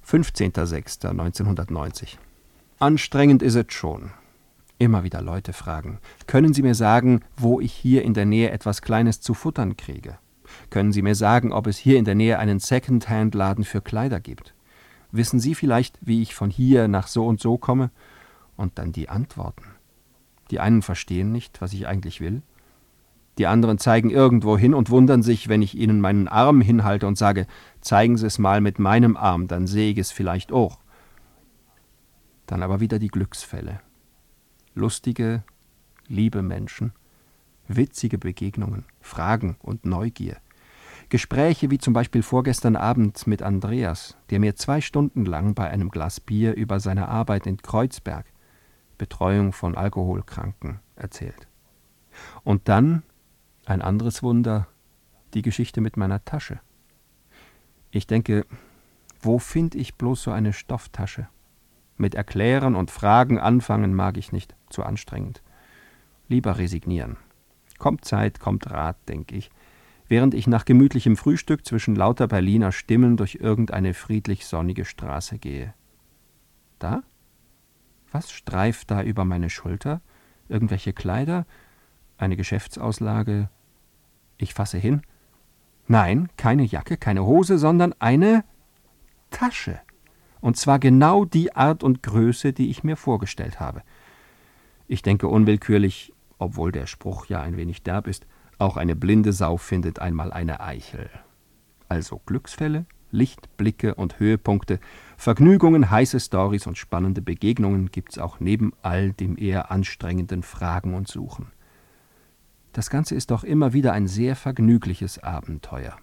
15.06.1990. Anstrengend ist es schon. Immer wieder Leute fragen, können Sie mir sagen, wo ich hier in der Nähe etwas Kleines zu futtern kriege? Können Sie mir sagen, ob es hier in der Nähe einen Second-Hand-Laden für Kleider gibt? Wissen Sie vielleicht, wie ich von hier nach so und so komme? Und dann die Antworten. Die einen verstehen nicht, was ich eigentlich will. Die anderen zeigen irgendwo hin und wundern sich, wenn ich ihnen meinen Arm hinhalte und sage, zeigen Sie es mal mit meinem Arm, dann sehe ich es vielleicht auch. Dann aber wieder die Glücksfälle. Lustige, liebe Menschen, witzige Begegnungen, Fragen und Neugier. Gespräche wie zum Beispiel vorgestern Abend mit Andreas, der mir 2 Stunden lang bei einem Glas Bier über seine Arbeit in Kreuzberg, Betreuung von Alkoholkranken, erzählt. Und dann, ein anderes Wunder, die Geschichte mit meiner Tasche. Ich denke, wo finde ich bloß so eine Stofftasche? Mit Erklären und Fragen anfangen mag ich nicht, zu anstrengend. Lieber resignieren. Kommt Zeit, kommt Rat, denke ich, während ich nach gemütlichem Frühstück zwischen lauter Berliner Stimmen durch irgendeine friedlich sonnige Straße gehe. Da? Was streift da über meine Schulter? Irgendwelche Kleider? Eine Geschäftsauslage? Ich fasse hin. Nein, keine Jacke, keine Hose, sondern eine Tasche. Und zwar genau die Art und Größe, die ich mir vorgestellt habe. Ich denke unwillkürlich, obwohl der Spruch ja ein wenig derb ist, auch eine blinde Sau findet einmal eine Eichel. Also Glücksfälle, Lichtblicke und Höhepunkte, Vergnügungen, heiße Storys und spannende Begegnungen gibt's auch neben all dem eher anstrengenden Fragen und Suchen. Das Ganze ist doch immer wieder ein sehr vergnügliches Abenteuer.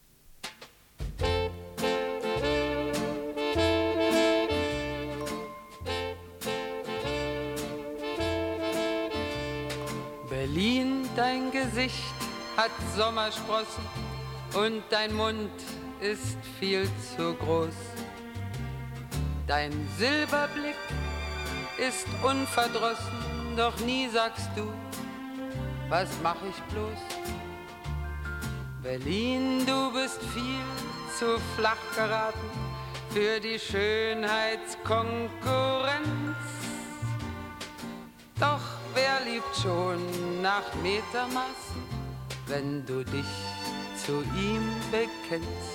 Berlin, dein Gesicht hat Sommersprossen und dein Mund ist viel zu groß. Dein Silberblick ist unverdrossen, doch nie sagst du, was mach ich bloß? Berlin, du bist viel zu flach geraten für die Schönheitskonkurrenz. Doch wer liebt schon nach Metermaßen, wenn du dich zu ihm bekennst?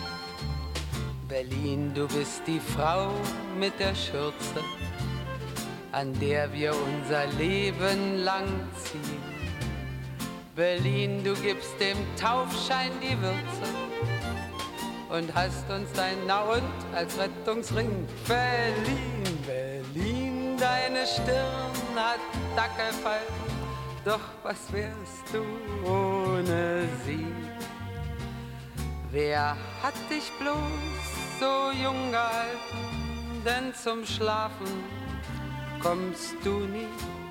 Berlin, du bist die Frau mit der Schürze, an der wir unser Leben lang ziehen. Berlin, du gibst dem Taufschein die Würze und hast uns dein Na und als Rettungsring verliehen. Berlin, deine Stirn hat Dackelfalten, doch was wärst du ohne sie? Wer hat dich bloß so jung gehalten, denn zum Schlafen kommst du nie.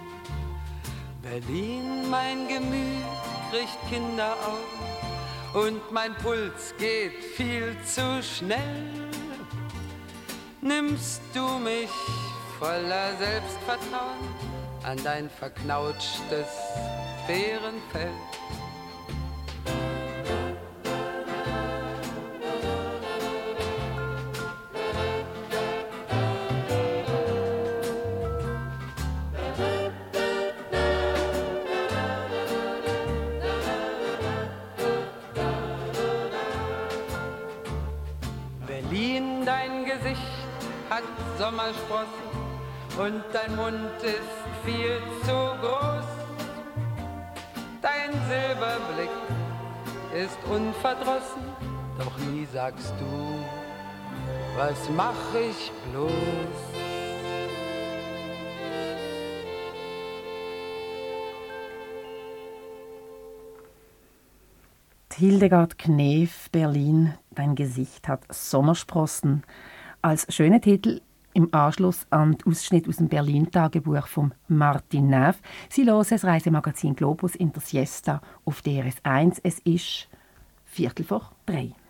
Berlin, mein Gemüt kriegt Kinderaugen und mein Puls geht viel zu schnell. Nimmst du mich voller Selbstvertrauen an dein verknautschtes Bärenfell? Berlin, dein Gesicht hat Sommersprossen und dein Mund ist viel zu groß. Dein Silberblick ist unverdrossen, doch nie sagst du, was mach ich bloß? Hildegard Knef, Berlin, dein Gesicht hat Sommersprossen. Als schöner Titel im Anschluss an den Ausschnitt aus dem Berlin-Tagebuch von Martin Neff. Sie hören das Reisemagazin Globus in der Siesta auf DRS1. Es ist 2:45.